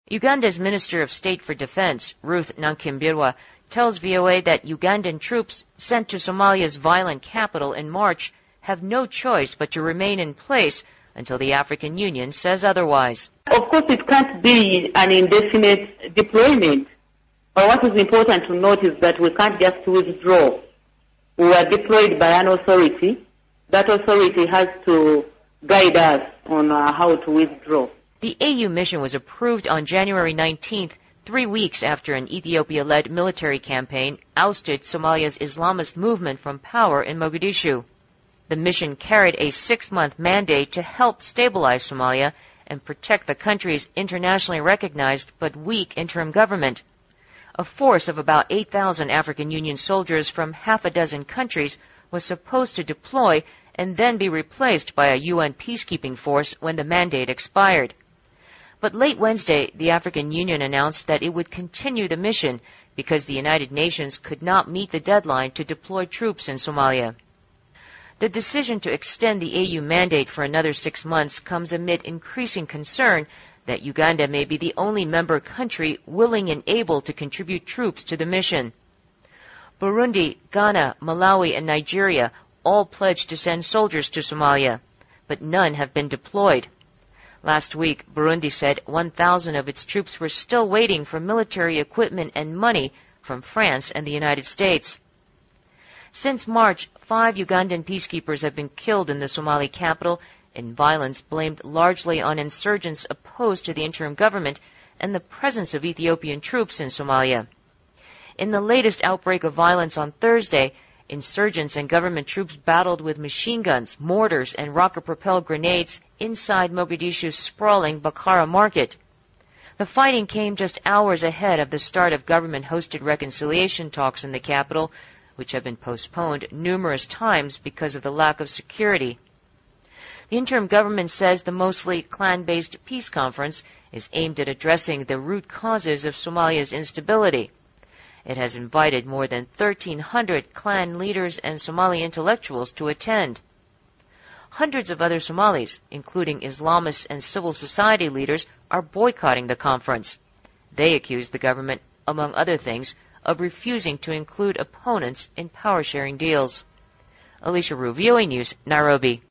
Uganda's Minister of State for Defense, Ruth Nankimbirwa, tells VOA that Ugandan troops sent to Somalia's violent capital in March have no choice but to remain in place until the African Union says otherwise. Of course, it can't be an indefinite deployment. But what is important to note is that we can't just withdraw. We are deployed by an authority. That authority has to guide us on how to withdraw. The AU mission was approved on January 19th, 3 weeks after an Ethiopia-led military campaign ousted Somalia's Islamist movement from power in Mogadishu. The mission carried a 6-month mandate to help stabilize Somalia and protect the country's internationally recognized but weak interim government. A force of about 8,000 African Union soldiers from half a dozen countries was supposed to deploy and then be replaced by a UN peacekeeping force when the mandate expired. But late Wednesday, the African Union announced that it would continue the mission because the United Nations could not meet the deadline to deploy troops in Somalia. The decision to extend the AU mandate for another 6 months comes amid increasing concern that Uganda may be the only member country willing and able to contribute troops to the mission. Burundi, Ghana, Malawi, and Nigeria all pledged to send soldiers to Somalia, but none have been deployed. Last week, Burundi said 1,000 of its troops were still waiting for military equipment and money from France and the United States. Since March, 5 Ugandan peacekeepers have been killed in the Somali capital in violence blamed largely on insurgents opposed to the interim government and the presence of Ethiopian troops in Somalia. In the latest outbreak of violence on Thursday, insurgents and government troops battled with machine guns, mortars, and rocket-propelled grenades inside Mogadishu's sprawling Bakara market. The fighting came just hours ahead of the start of government-hosted reconciliation talks in the capital, which have been postponed numerous times because of the lack of security. The interim government says the mostly clan-based peace conference is aimed at addressing the root causes of Somalia's instability. It has invited more than 1,300 clan leaders and Somali intellectuals to attend. Hundreds of other Somalis, including Islamists and civil society leaders, are boycotting the conference. They accuse the government, among other things, of refusing to include opponents in power-sharing deals. Alicia Rue, VOA News, Nairobi.